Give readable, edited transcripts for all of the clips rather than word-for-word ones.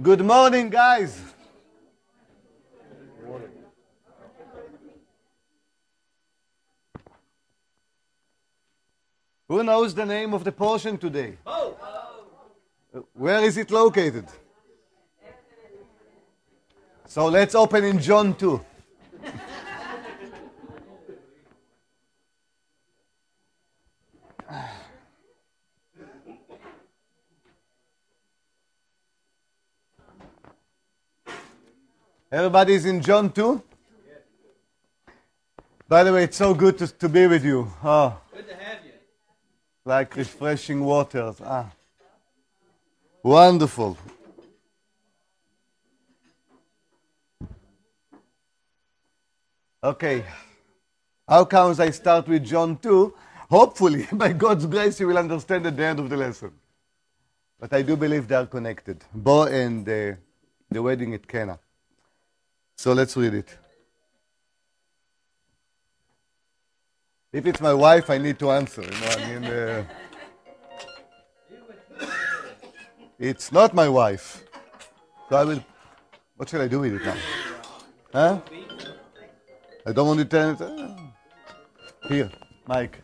Good morning, guys. Who knows the name of the portion today? Where is it located? So let's open in John 2. Everybody's in John 2? By the way, it's so good to be with you. Oh, Good to have you. like refreshing waters. Wonderful. Okay. How comes I start with John 2? Hopefully, by God's grace, you will understand at the end of the lesson. But I do believe they are connected. Bo and the wedding at Cana. So let's read it. If it's my wife, I need to answer. It's not my wife. So I will. What shall I do with it now? Huh? I don't want to turn it. Here, Mike.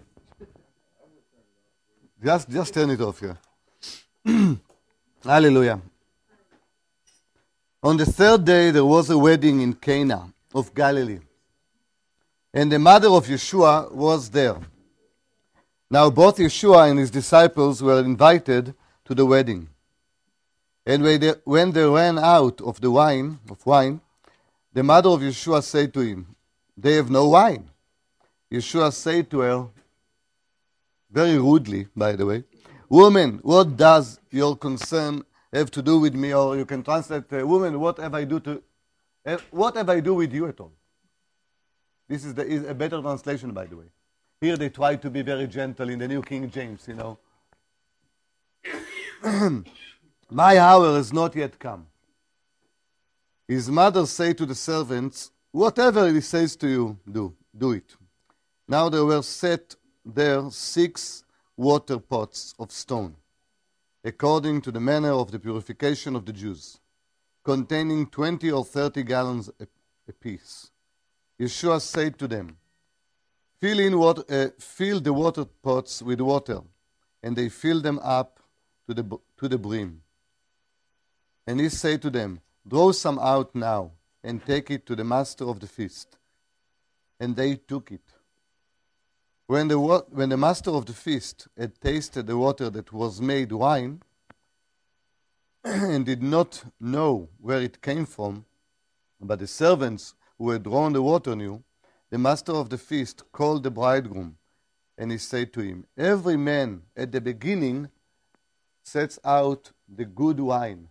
Just turn it off here. Hallelujah. On the third day, there was a wedding in Cana of Galilee. And the mother of Yeshua was there. Now both Yeshua and his disciples were invited to the wedding. And when they ran out of wine, the mother of Yeshua said to him, "They have no wine." Yeshua said to her, very rudely, by the way, "Woman, what does your concern have to do with me?" Or you can translate, "Woman, what have I do with you at all?" This is a better translation, by the way. Here they try to be very gentle in the New King James, "My hour has not yet come." His mother said to the servants, "Whatever he says to you, do it." Now there were set there 6 water pots of stone, according to the manner of the purification of the Jews, containing 20 or 30 gallons apiece. Yeshua said to them, fill the water pots with water, and they filled them up to the brim. And he said to them, draw some out now, and take it to the master of the feast. And they took it. When the master of the feast had tasted the water that was made wine, and did not know where it came from, but the servants who had drawn the water knew, the master of the feast called the bridegroom, and he said to him, every man at the beginning sets out the good wine.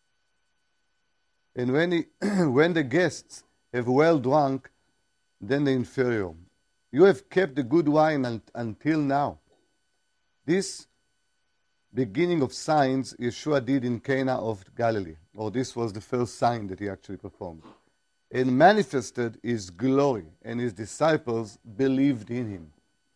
And when the guests have well drunk, then the inferior. You have kept the good wine until now. This beginning of signs Yeshua did in Cana of Galilee, or this was the first sign that he actually performed, and manifested his glory, and his disciples believed in him.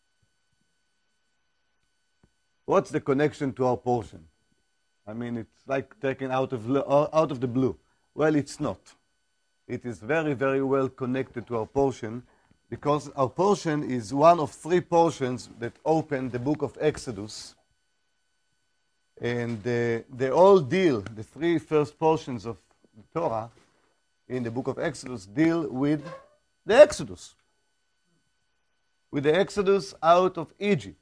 What's the connection to our portion? I mean, it's like taken out of the blue. Well, it's not. It is very, very well connected to our portion, because our portion is one of 3 portions that open the book of Exodus. And they all deal, the 3 first portions of the Torah in the book of Exodus deal with the Exodus. With the Exodus out of Egypt.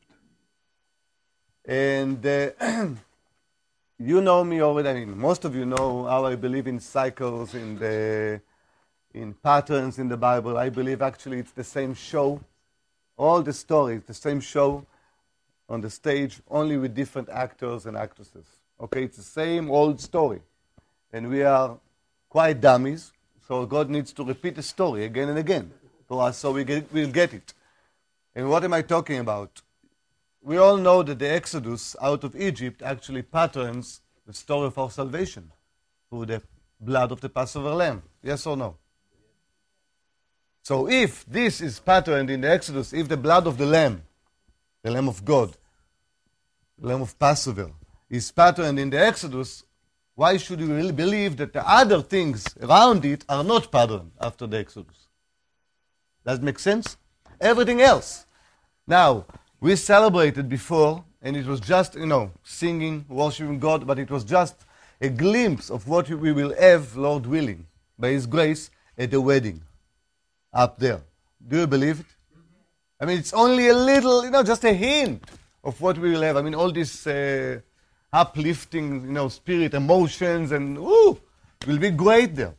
And you know me already. I mean, most of you know how I believe in cycles, in patterns in the Bible. I believe actually it's the same show. All the stories, the same show on the stage, only with different actors and actresses. Okay, it's the same old story. And we are quite dummies, so God needs to repeat the story again and again for us, so we'll get it. And what am I talking about? We all know that the Exodus out of Egypt actually patterns the story of our salvation through the blood of the Passover lamb. Yes or no? So if this is patterned in the Exodus, if the blood of the lamb of God, the lamb of Passover, is patterned in the Exodus, why should we really believe that the other things around it are not patterned after the Exodus? Does it make sense? Everything else. Now, we celebrated before, and it was just, singing, worshiping God, but it was just a glimpse of what we will have, Lord willing, by His grace, at the wedding up there. Do you believe it? I mean, it's only a little, just a hint of what we will have. I mean, all this uplifting, spirit, emotions, and it will be great there.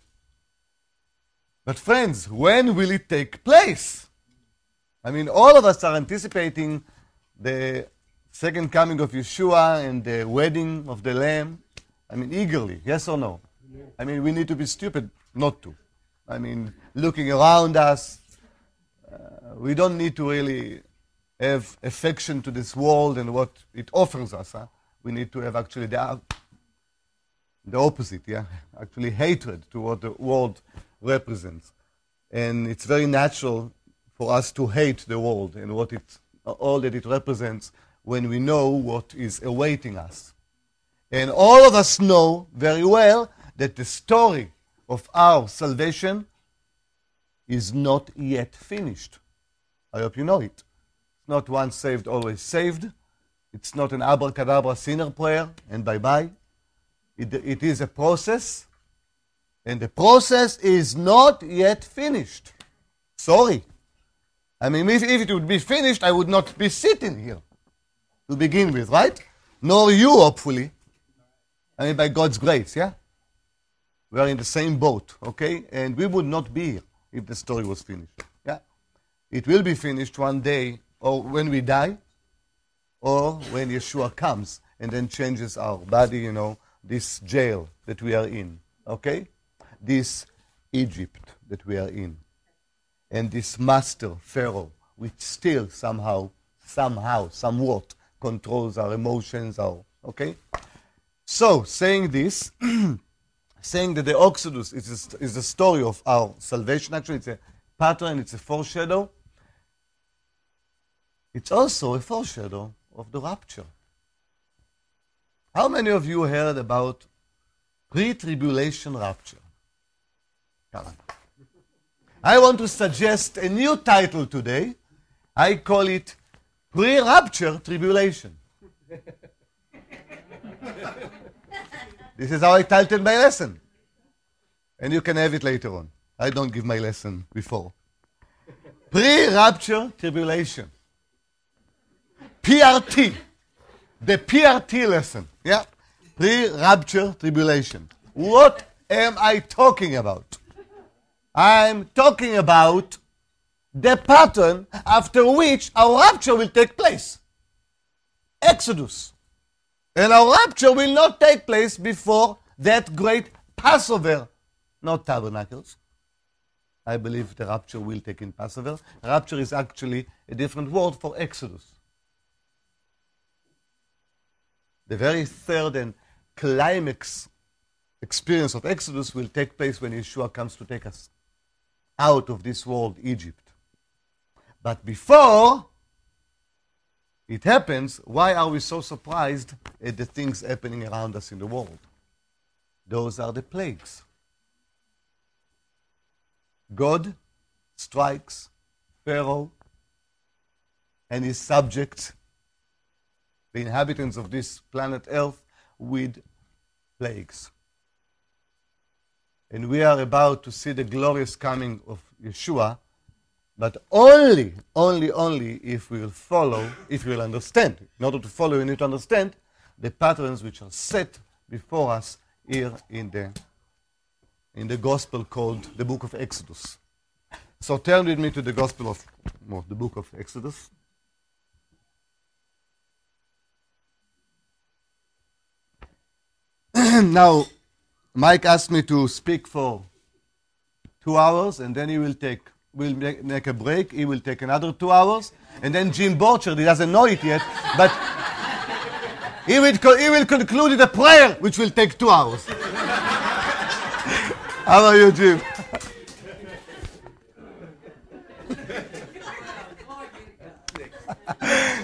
But friends, when will it take place? I mean, all of us are anticipating the second coming of Yeshua and the wedding of the Lamb. I mean, eagerly, yes or no? Yeah. I mean, we need to be stupid not to. I mean, looking around us, we don't need to really have affection to this world and what it offers us. We need to have actually the opposite, actually hatred to what the world represents. And it's very natural for us to hate the world and all that it represents when we know what is awaiting us. And all of us know very well that the story of our salvation is not yet finished. I hope you know it. It's not once saved, always saved. It's not an abracadabra sinner prayer and bye-bye. It is a process, and the process is not yet finished. Sorry. I mean, if it would be finished, I would not be sitting here to begin with, right? Nor you, hopefully. I mean, by God's grace, yeah? We are in the same boat, okay? And we would not be here if the story was finished, yeah? It will be finished one day, or when we die, or when Yeshua comes and then changes our body, this jail that we are in, okay? This Egypt that we are in. And this master, Pharaoh, which still somehow, somewhat controls our emotions, okay? So, saying this, saying that the Exodus is the story of our salvation, actually it's a pattern, it's a foreshadow. It's also a foreshadow of the rapture. How many of you heard about pre-tribulation rapture? Come on. I want to suggest a new title today. I call it Pre-Rapture Tribulation. This is how I titled my lesson. And you can have it later on. I don't give my lesson before. Pre-Rapture Tribulation. PRT. The PRT lesson. Yeah? Pre-Rapture Tribulation. What am I talking about? I'm talking about the pattern after which our rapture will take place. Exodus. And our rapture will not take place before that great Passover, not tabernacles. I believe the rapture will take in Passover. Rapture is actually a different word for Exodus. The very third and climax experience of Exodus will take place when Yeshua comes to take us out of this world, Egypt. But before it happens, why are we so surprised at the things happening around us in the world? Those are the plagues. God strikes Pharaoh and his subjects, the inhabitants of this planet Earth, with plagues. And we are about to see the glorious coming of Yeshua, but only if we will follow, if we will understand. In order to follow, we need to understand the patterns which are set before us here in the gospel called the book of Exodus. So turn with me to the the book of Exodus. Now, Mike asked me to speak for 2 hours, and then we'll make a break. He will take another 2 hours, and then Jim Borchard, he doesn't know it yet, but he will conclude with a prayer, which will take 2 hours. How are you, Jim?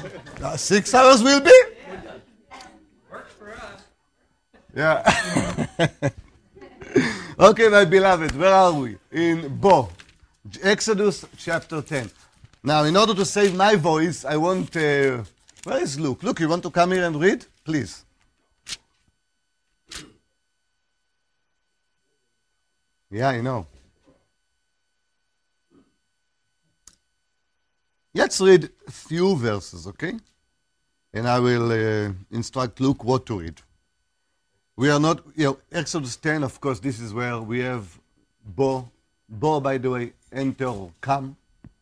6 hours will be? Works for us. Yeah. Okay, my beloved, where are we? In Bo, Exodus chapter 10. Now, in order to save my voice, I want... where is Luke? Luke, you want to come here and read? Please. Yeah, I know. Let's read a few verses, okay? And I will instruct Luke what to read. We are not, Exodus 10, of course, this is where we have Bo. Bo, by the way, enter or come.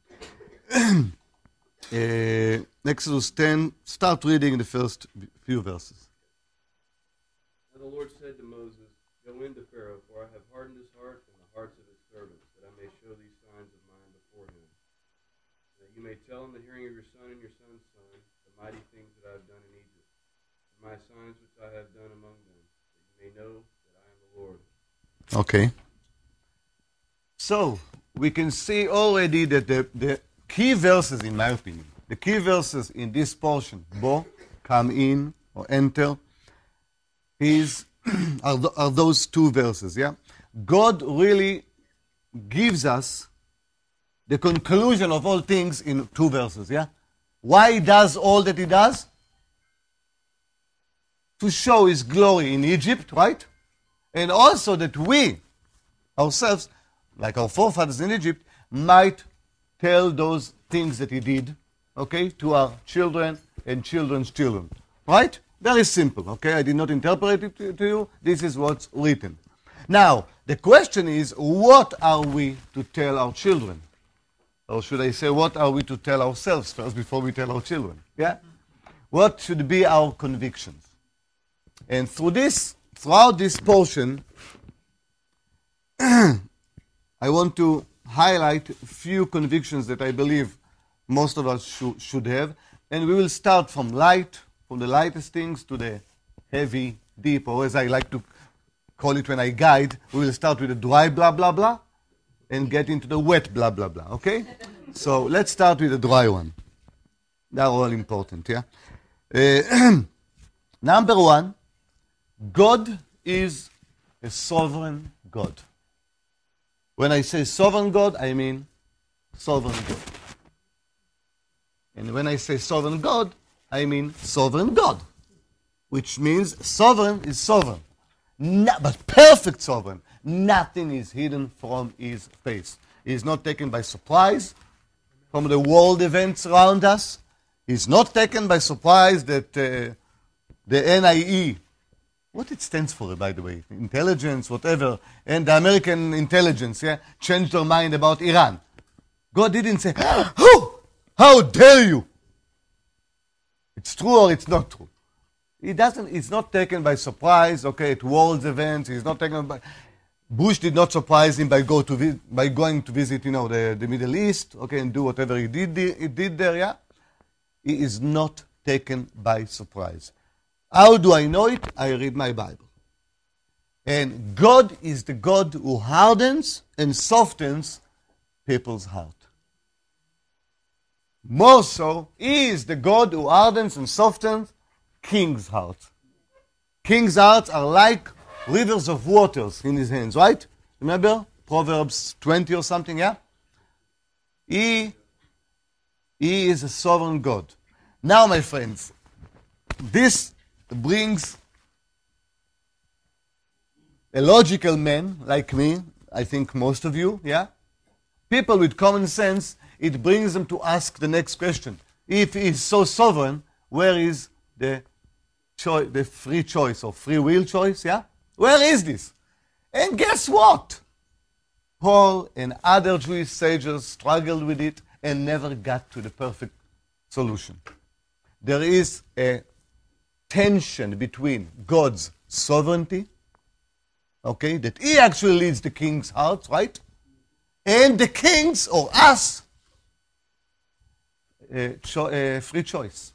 Exodus 10, start reading the first few verses. And the Lord said to Moses, Go in to Pharaoh, for I have hardened his heart and the hearts of his servants, that I may show these signs of mine before him. That you may tell in the hearing of your son and your son's son the mighty things that I have done in Egypt, and my signs which I have done among them, that you may know that I am the Lord. Okay. So, we can see already that the key verses, in my opinion, the key verses in this portion, Bo, come in or enter, are those two verses, yeah? God really gives us the conclusion of all things in two verses, yeah? Why he does all that he does? To show his glory in Egypt, right? And also that we, ourselves, like our forefathers in Egypt, might tell those things that he did, okay, to our children and children's children. Right? Very simple, okay? I did not interpret it to you. This is what's written. Now, the question is, what are we to tell our children? Or should I say, what are we to tell ourselves first before we tell our children? Yeah? What should be our convictions? And throughout this portion, I want to highlight a few convictions that I believe most of us should have. And we will start from the lightest things to the heavy, deep, or as I like to call it when I guide, we will start with the dry blah, blah, blah, and get into the wet blah, blah, blah, okay? So let's start with the dry one. They're all important, yeah? Number one, God is a sovereign God. When I say sovereign God, I mean sovereign God. And when I say sovereign God, I mean sovereign God. Which means sovereign is sovereign. But perfect sovereign. Nothing is hidden from his face. He is not taken by surprise from the world events around us. He is not taken by surprise that the NIE, what it stands for, by the way, intelligence, whatever, and the American intelligence, yeah, changed their mind about Iran. God didn't say, oh, how dare you? It's true or it's not true. It's not taken by surprise, okay, at world events. He's not taken by, Bush did not surprise him by going to visit, the Middle East, okay, and do whatever he did there, yeah? He is not taken by surprise. How do I know it? I read my Bible. And God is the God who hardens and softens people's heart. More so, He is the God who hardens and softens king's heart. King's hearts are like rivers of waters in His hands, right? Remember? Proverbs 20 or something, yeah? He is a sovereign God. Now, my friends, this brings a logical man like me, I think most of you, yeah? People with common sense, it brings them to ask the next question. If he is so sovereign, where is the free choice or free will choice, yeah? Where is this? And guess what? Paul and other Jewish sages struggled with it and never got to the perfect solution. There is a tension between God's sovereignty, okay, that He actually leads the king's heart, right? And the king's, or us, free choice.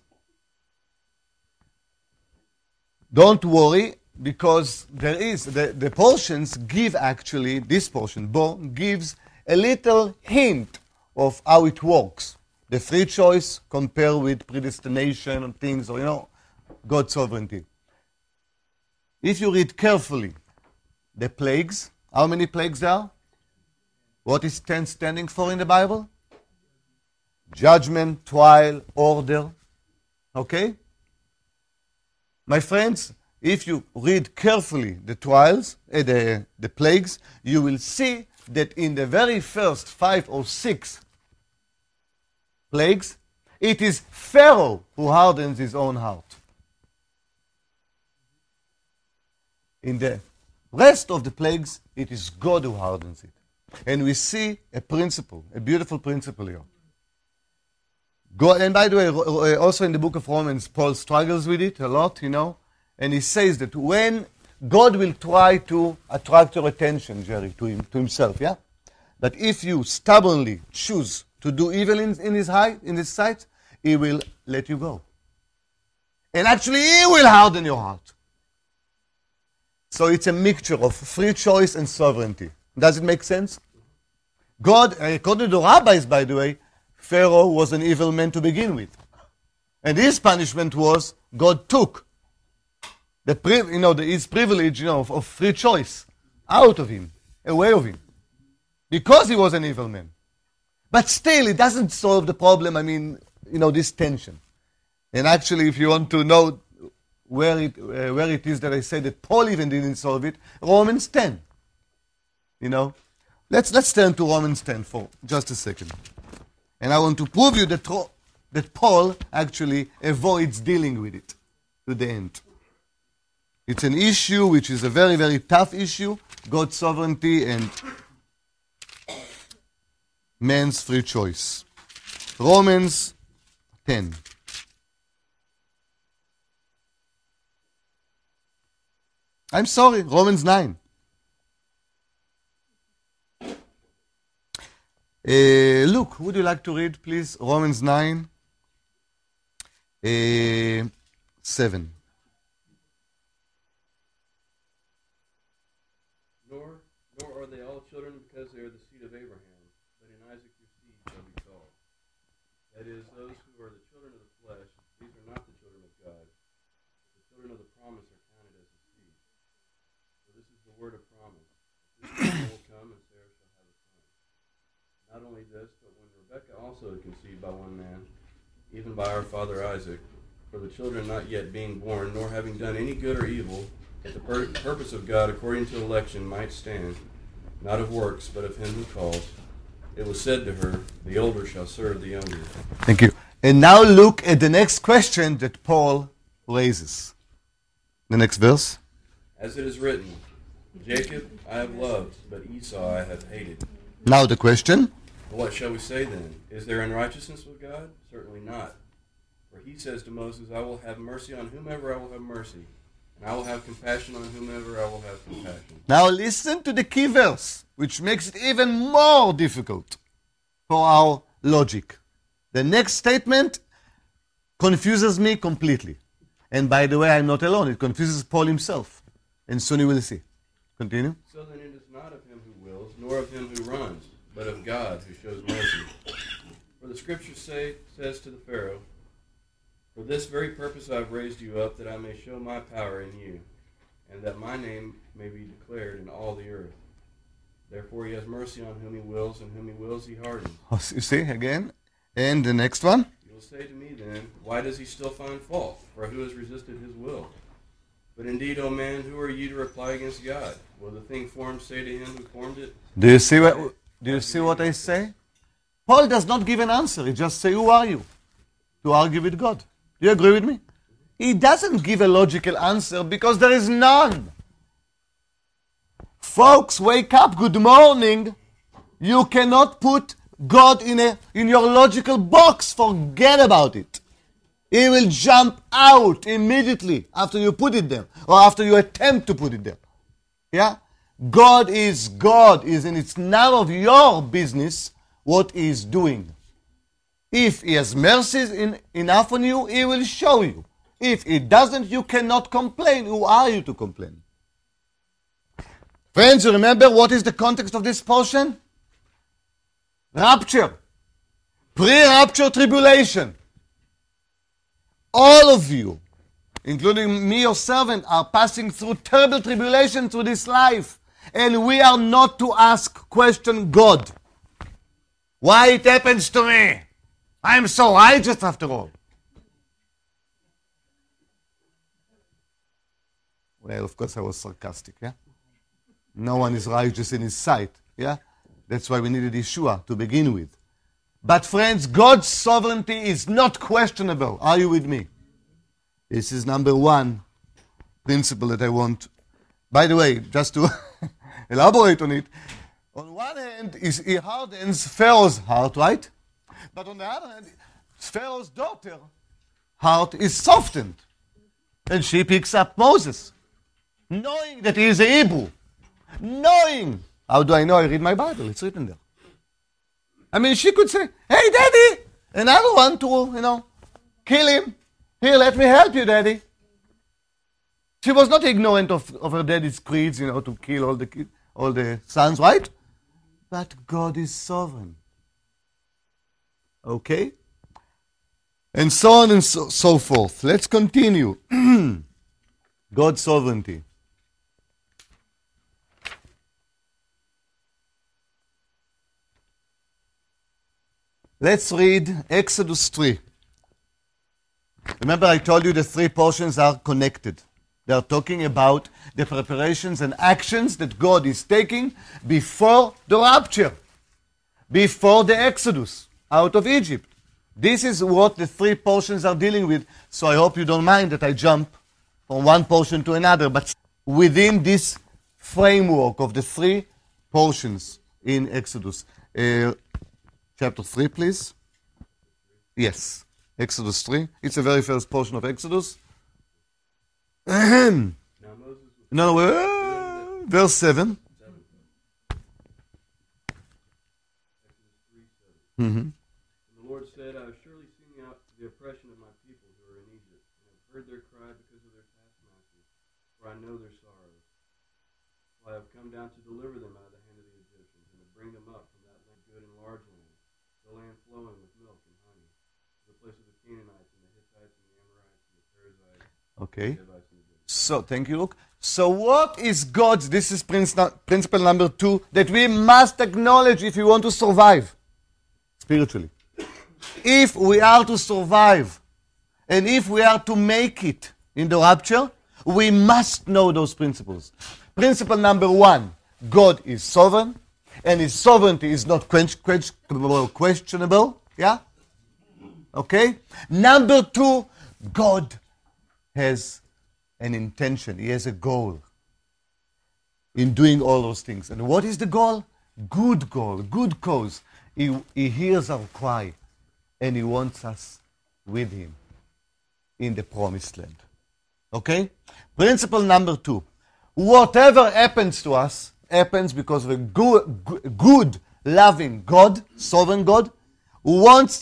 Don't worry, because there is, the portions give actually, this portion, Bo, gives a little hint of how it works. The free choice compared with predestination and things, or God's sovereignty. If you read carefully the plagues. How many plagues there are? What is 10 standing for in the Bible? Judgment, trial, order. Okay? My friends, if you read carefully the trials, the plagues, you will see that in the very first 5 or 6 plagues, it is Pharaoh who hardens his own heart. In the rest of the plagues, it is God who hardens it. And we see a principle, a beautiful principle here. God, and by the way, also in the book of Romans, Paul struggles with it a lot, and he says that when God will try to attract your attention, Jerry, to himself, yeah? That if you stubbornly choose to do evil in his sight, he will let you go. And actually, he will harden your heart. So it's a mixture of free choice and sovereignty. Does it make sense? God, according to the rabbis, by the way, Pharaoh was an evil man to begin with. And his punishment was God took his privilege of free choice out of him, away of him. Because he was an evil man. But still, it doesn't solve the problem, this tension. And actually, if you want to know where it is that I say that Paul even didn't solve it, Romans 10. Let's turn to Romans 10 for just a second. And I want to prove you that Paul actually avoids dealing with it to the end. It's an issue which is a very, very tough issue, God's sovereignty and man's free choice. Romans 10. I'm sorry, Romans 9. Luke, would you like to read, please? Romans 9, 7. Nor are they all children because they are the seed of Abraham, but in Isaac your seed shall be called. That is, those who are the children of the flesh, these are not the children of God. The children of the promise are counted as the seed. So this is the word of promise. This time will come and Sarah shall have a son. Not only this, but when Rebekah also had conceived by one man, even by our father Isaac, for the children not yet being born, nor having done any good or evil, that the purpose of God according to election might stand, not of works, but of him who calls, it was said to her, the older shall serve the younger. Thank you. And now look at the next question that Paul raises. The next verse. As it is written, Jacob I have loved, but Esau I have hated. Now the question. What shall we say then? Is there unrighteousness with God? Certainly not. For he says to Moses, I will have mercy on whomever I will have mercy, and I will have compassion on whomever I will have compassion. Now listen to the key verse, which makes it even more difficult for our logic. The next statement confuses me completely. And by the way, I'm not alone. It confuses Paul himself. And soon you will see. Continue. So then it is not of him who wills, nor of him who runs, but of God who shows mercy. For the scripture says to the Pharaoh, for this very purpose I have raised you up, that I may show my power in you, and that my name may be declared in all the earth. Therefore he has mercy on whom he wills, and whom he wills he hardens. You see, again. And the next one. You will say to me then, why does he still find fault? For who has resisted his will? But indeed, O man, who are you to reply against God? Will the thing formed say to him who formed it? Do you see what I say? Paul does not give an answer. He just says, who are you? To argue with God. Do you agree with me? He doesn't give a logical answer because there is none. Folks, wake up. Good morning. You cannot put God in your logical box. Forget about it. He will jump out immediately after you put it there, or after you attempt to put it there. Yeah? God is God, and it's none of your business what he is doing. If he has mercy enough on you, he will show you. If he doesn't, you cannot complain. Who are you to complain? Friends, you remember what is the context of this portion? Rapture. Pre-rapture tribulation. All of you, including me, your servant, are passing through terrible tribulation through this life. And we are not to question God. Why it happens to me? I'm so righteous after all. Well, of course I was sarcastic, yeah? No one is righteous in his sight, yeah? That's why we needed Yeshua to begin with. But friends, God's sovereignty is not questionable. Are you with me? This is number one principle that I want. By the way, just to elaborate on it, on one hand, he hardens Pharaoh's heart, right? But on the other hand, Pharaoh's daughter heart is softened. And she picks up Moses, knowing that he is a Hebrew. Knowing. How do I know? I read my Bible. It's written there. I mean, she could say, hey, Daddy, and I don't want to, kill him. Here, let me help you, Daddy. She was not ignorant of her daddy's creeds, to kill all the sons, right? But God is sovereign. Okay? And so on and so forth. Let's continue. God's sovereignty. Let's read Exodus 3. Remember I told you the three portions are connected. They are talking about the preparations and actions that God is taking before the rapture, before the Exodus out of Egypt. This is what the three portions are dealing with, so I hope you don't mind that I jump from one portion to another, but within this framework of the three portions in Exodus. Chapter 3, please. Yes, Exodus 3. It's the very first portion of Exodus. Verse 7. And the Lord said, I have surely seen the oppression of my people who are in Egypt, and have heard their cry because of their taskmasters, for I know their sorrows. So I have come down to deliver them out of the hand of the Egyptians, and to bring them up from that land, good and large land, the land flowing with milk and honey, to the place of the Canaanites and the Hittites and the Amorites and the Perizzites. Okay. So, thank you, Luke. So what is God's, this is principle number 2, that we must acknowledge if we want to survive spiritually. If we are to survive, and if we are to make it in the rapture, we must know those principles. Principle number 1, God is sovereign, and his sovereignty is not questionable. Yeah? Okay? Number 2, God has an intention. He has a goal in doing all those things. And what is the goal? Good goal, good cause. He hears our cry, and he wants us with him in the promised land. Okay? Principle number 2. Whatever happens to us happens because of a good, loving God, sovereign God, who wants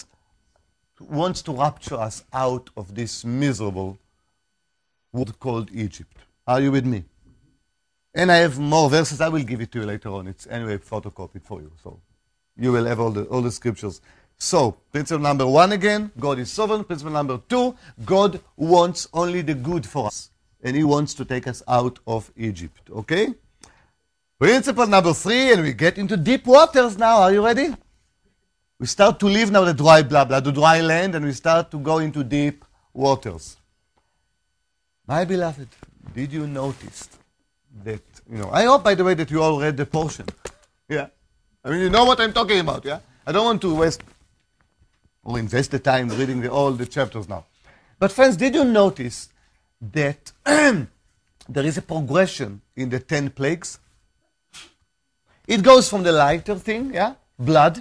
to rapture us out of this miserable world called Egypt. Are you with me? And I have more verses. I will give it to you later on. It's anyway photocopied for you. So you will have all the scriptures. So, principle number 1 again, God is sovereign. Principle number 2, God wants only the good for us. And he wants to take us out of Egypt. Okay? Principle number 3, and we get into deep waters now. Are you ready? We start to leave now the dry the dry land, and we start to go into deep waters. My beloved, did you notice that, I hope, by the way, that you all read the portion. Yeah? I mean, you know what I'm talking about, yeah? I don't want to waste or invest the time reading all the chapters now. But friends, did you notice that there is a progression in the 10 plagues? It goes from the lighter thing, yeah? Blood.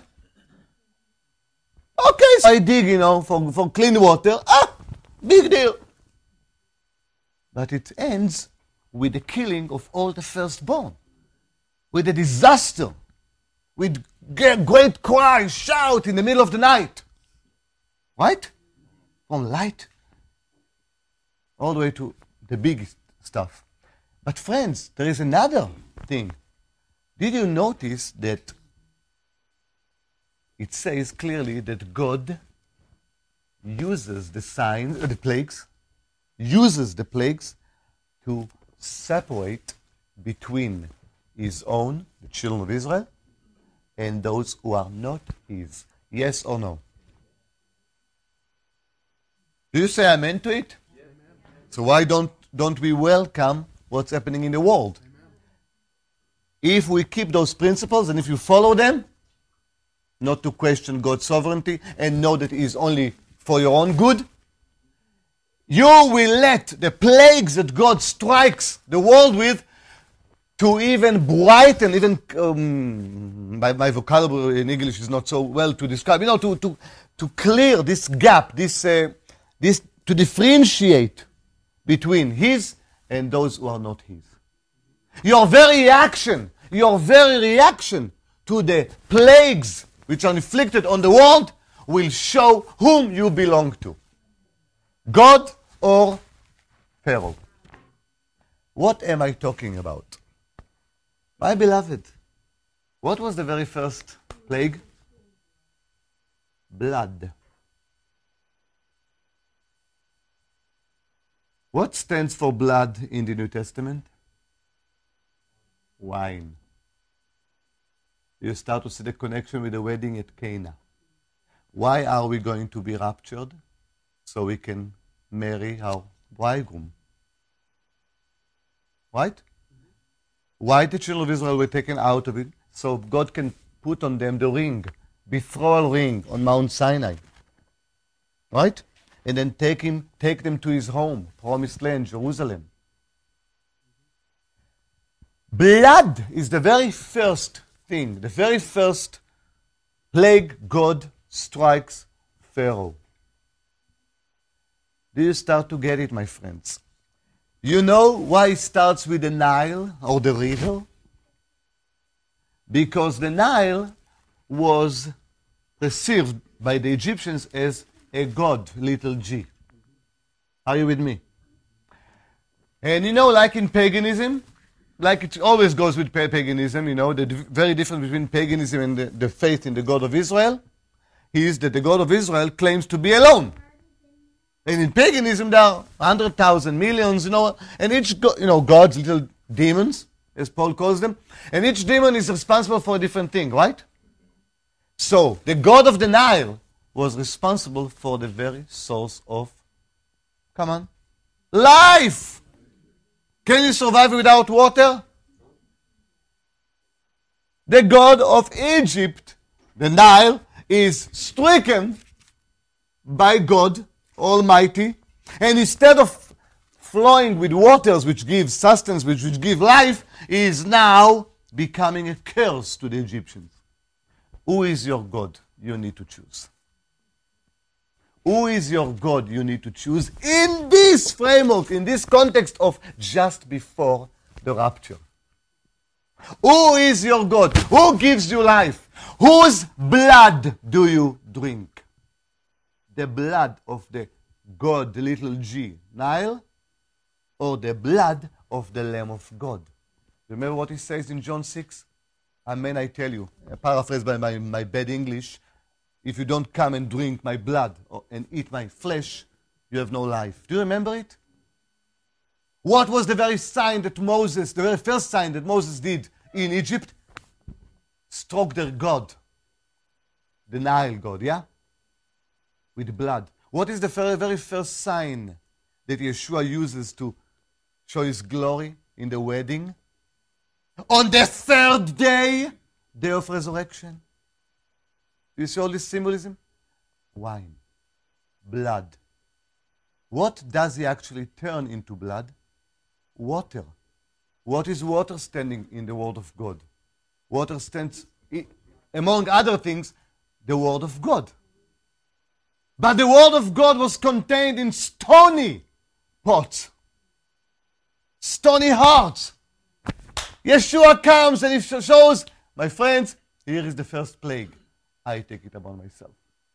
Okay, so I dig, for clean water. Big deal. But it ends with the killing of all the firstborn. With a disaster. With great cry, shout in the middle of the night. Right? From light all the way to the big stuff. But friends, there is another thing. Did you notice that it says clearly that God uses the signs, the plagues, uses the plagues to separate between his own, the children of Israel, and those who are not his. Yes or no? Do you say amen to it? So why don't we welcome what's happening in the world? If we keep those principles and if you follow them, not to question God's sovereignty and know that He is only for your own good, you will let the plagues that God strikes the world with to even brighten, even my vocabulary in English is not so well to describe, to clear this gap, this to differentiate between His and those who are not His. Your very reaction to the plagues which are inflicted on the world will show whom you belong to. God or Pharaoh. What am I talking about? My beloved, what was the very first plague? Blood. What stands for blood in the New Testament? Wine. You start to see the connection with the wedding at Cana. Why are we going to be raptured? So we can marry our bridegroom. Right? Why the children of Israel were taken out of it? So God can put on them the ring, betrothal ring on Mount Sinai. Right? And then take them to His home, promised land, Jerusalem. Blood is the very first thing, the very first plague God strikes Pharaoh. Do you start to get it, my friends? You know why it starts with the Nile or the river? Because the Nile was received by the Egyptians as a god, little g. Are you with me? And like in paganism, like it always goes with paganism, the very difference between paganism and the faith in the God of Israel is that the God of Israel claims to be alone. And in paganism, there are 100,000 millions, and each, gods, little demons, as Paul calls them, and each demon is responsible for a different thing, right? So, the God of the Nile was responsible for the very source of, life! Can you survive without water? The God of Egypt, the Nile, is stricken by God Almighty, and instead of flowing with waters which give sustenance, which give life, is now becoming a curse to the Egyptians. Who is your God? You need to choose. Who is your God? You need to choose in this framework, in this context of just before the rapture. Who is your God? Who gives you life? Whose blood do you drink? The blood of the God, the little g, Nile, or the blood of the Lamb of God? Remember what He says in John 6? Amen, I tell you, paraphrased by my bad English, if you don't come and drink my blood and eat my flesh, you have no life. Do you remember it? What was the very sign that Moses, the very first sign that Moses did in Egypt? Stroke their God, the Nile God, yeah? With blood. What is the very first sign that Yeshua uses to show His glory in the wedding? On the third day of resurrection. Do you see all this symbolism? Wine, blood. What does He actually turn into blood? Water. What is water standing in the Word of God? Water stands, among other things, the Word of God. But the Word of God was contained in stony pots, stony hearts. Yeshua comes and He shows, my friends, here is the first plague. I take it upon myself.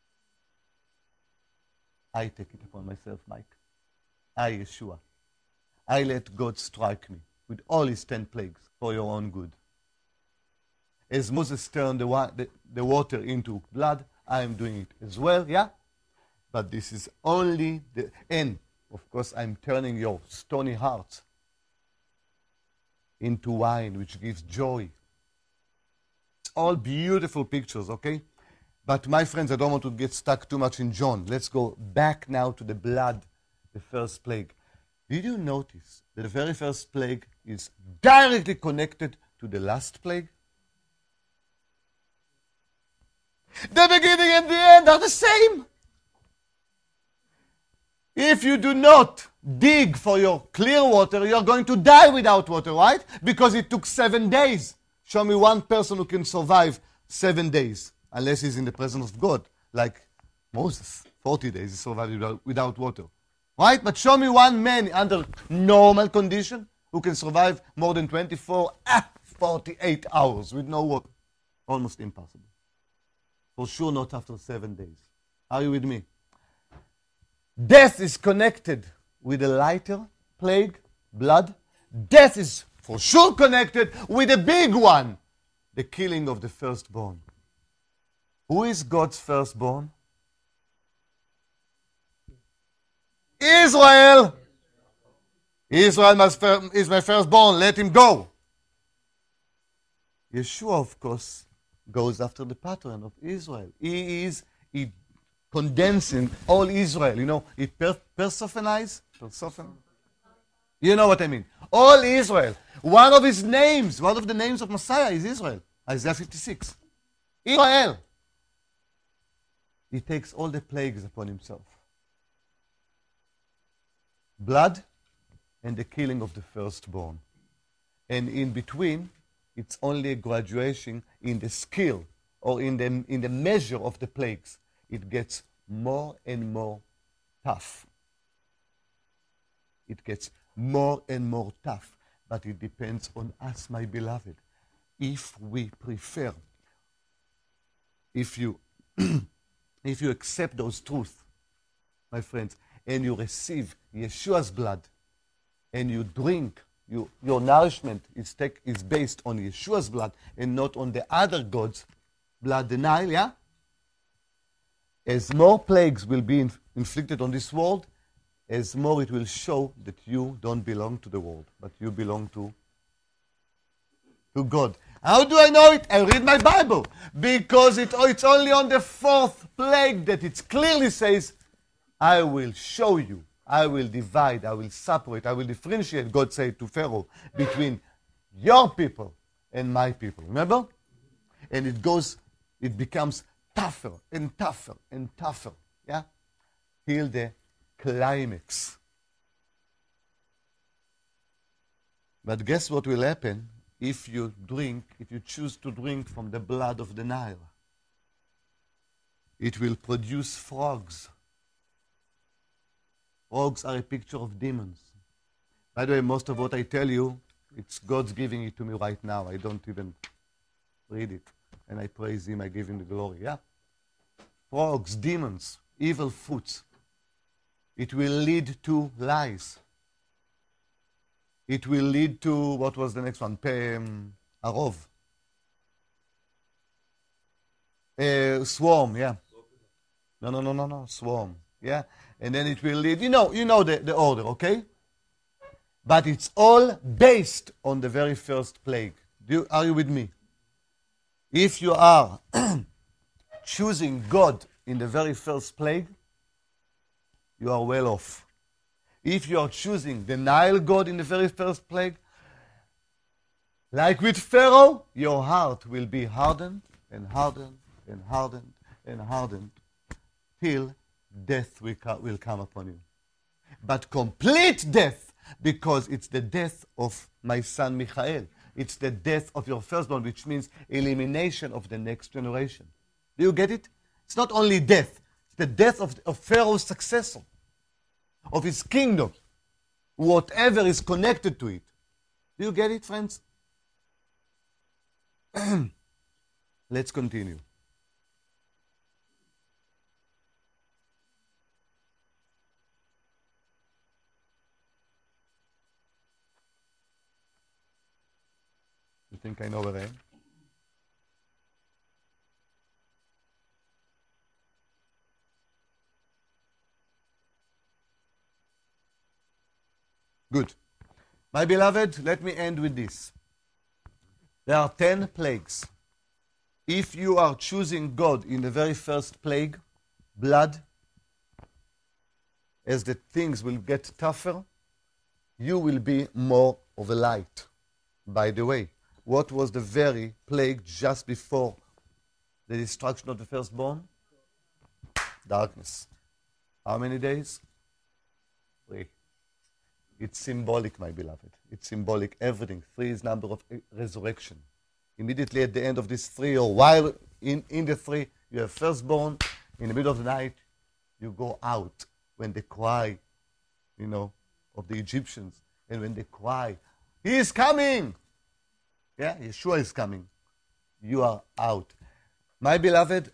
I take it upon myself, Mike. I, Yeshua. I let God strike me with all His 10 plagues for your own good. As Moses turned the water into blood, I am doing it as well, yeah? But this is only the end. Of course, I'm turning your stony hearts into wine, which gives joy. It's all beautiful pictures, okay? But my friends, I don't want to get stuck too much in John. Let's go back now to the blood, the first plague. Did you notice that the very first plague is directly connected to the last plague? The beginning and the end are the same. If you do not dig for your clear water, you're going to die without water, right? Because it took 7 days. Show me one person who can survive 7 days, unless he's in the presence of God, like Moses. 40 days he survived without water. Right? But show me one man under normal condition who can survive more than 48 hours with no water. Almost impossible. For sure not after 7 days. Are you with me? Death is connected with the lighter plague, blood. Death is for sure connected with the big one, the killing of the firstborn. Who is God's firstborn? Israel. Israel is my firstborn. Let him go. Yeshua, of course, goes after the pattern of Israel. He condensing all Israel. You know, it personifies. You know what I mean. All Israel. One of his names, one of the names of Messiah is Israel. Isaiah 56. Israel. He takes all the plagues upon himself. Blood and the killing of the firstborn. And in between, it's only a graduation in the skill or in the measure of the plagues. It gets more and more tough. It gets more and more tough. But it depends on us, my beloved. If we prefer, if you accept those truths, my friends, and you receive Yeshua's blood, and you drink, your nourishment is based on Yeshua's blood and not on the other gods' blood, the Nile, yeah? As more plagues will be inflicted on this world, as more it will show that you don't belong to the world, but you belong to God. How do I know it? I read my Bible. Because it's only on the 4th plague that it clearly says, I will show you, I will divide, I will separate, I will differentiate, God said to Pharaoh, between your people and my people. Remember? And it becomes tougher and tougher and tougher. Yeah? Till the climax. But guess what will happen if you choose to drink from the blood of the Nile? It will produce frogs. Frogs are a picture of demons. By the way, most of what I tell you, it's God's giving it to me right now. I don't even read it. And I praise Him, I give Him the glory. Yeah? Frogs, demons, evil fruits. It will lead to lies. It will lead to, what was the next one? Arov. Swarm, yeah. No. Swarm, yeah. And then it will lead, you know the order, okay? But it's all based on the very first plague. Are you with me? If you are choosing God in the very first plague, you are well off. If you are choosing the Nile God in the very first plague, like with Pharaoh, your heart will be hardened and hardened and hardened and hardened till death will come upon you. But complete death, because it's the death of my son Michael. It's the death of your firstborn, which means elimination of the next generation. Do you get it? It's not only death. It's the death of Pharaoh's successor, of his kingdom, whatever is connected to it. Do you get it, friends? Let's continue. You think I know where I am? Good. My beloved, let me end with this. There are 10 plagues. If you are choosing God in the very first plague, blood, as the things will get tougher, you will be more of a light. By the way, what was the very plague just before the destruction of the firstborn? Darkness. How many days? 3. It's symbolic, my beloved. It's symbolic, everything. 3 is number of resurrection. Immediately at the end of this 3, or while in the 3, you have firstborn. In the middle of the night, you go out when they cry, of the Egyptians. And when they cry, He is coming! Yeah, Yeshua is coming. You are out. My beloved,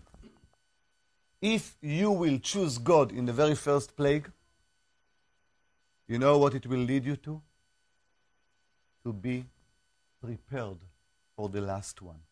if you will choose God in the very first plague, you know what it will lead you to? To be prepared for the last one.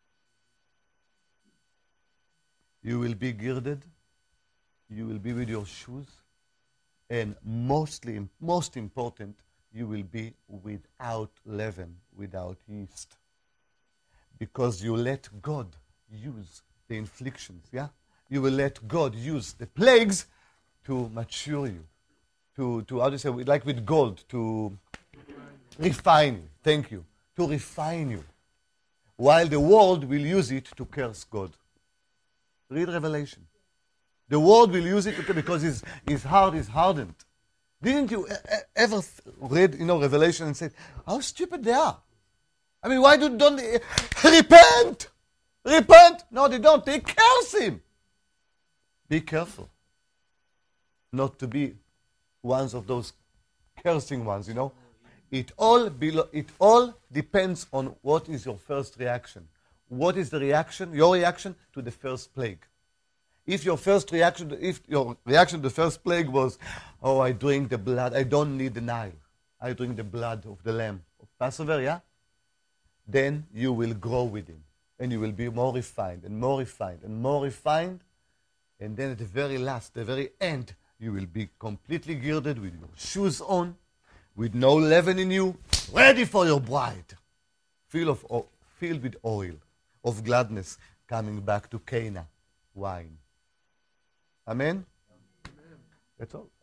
You will be girded, you will be with your shoes, and most important, you will be without leaven, without yeast. Because you let God use the inflictions, yeah? You will let God use the plagues to mature you. To how do you say, like with gold, to refine you. Thank you. To refine you. While the world will use it to curse God. Read Revelation. The world will use it because his heart is hardened. Didn't you ever read, Revelation and say, how stupid they are? I mean, why don't they repent? Repent? No, they don't. They curse him. Be careful not to be one of those cursing ones, It all depends on what is your first reaction. What is the reaction, your reaction to the first plague? If your reaction to the first plague was, oh, I drink the blood, I don't need the Nile. I drink the blood of the lamb of Passover, yeah? Then you will grow with him. And you will be more refined and more refined and more refined. And then at the very last, the very end, you will be completely girded with your shoes on, with no leaven in you, ready for your bride. Filled with oil of gladness, coming back to Cana wine. Amen? That's all.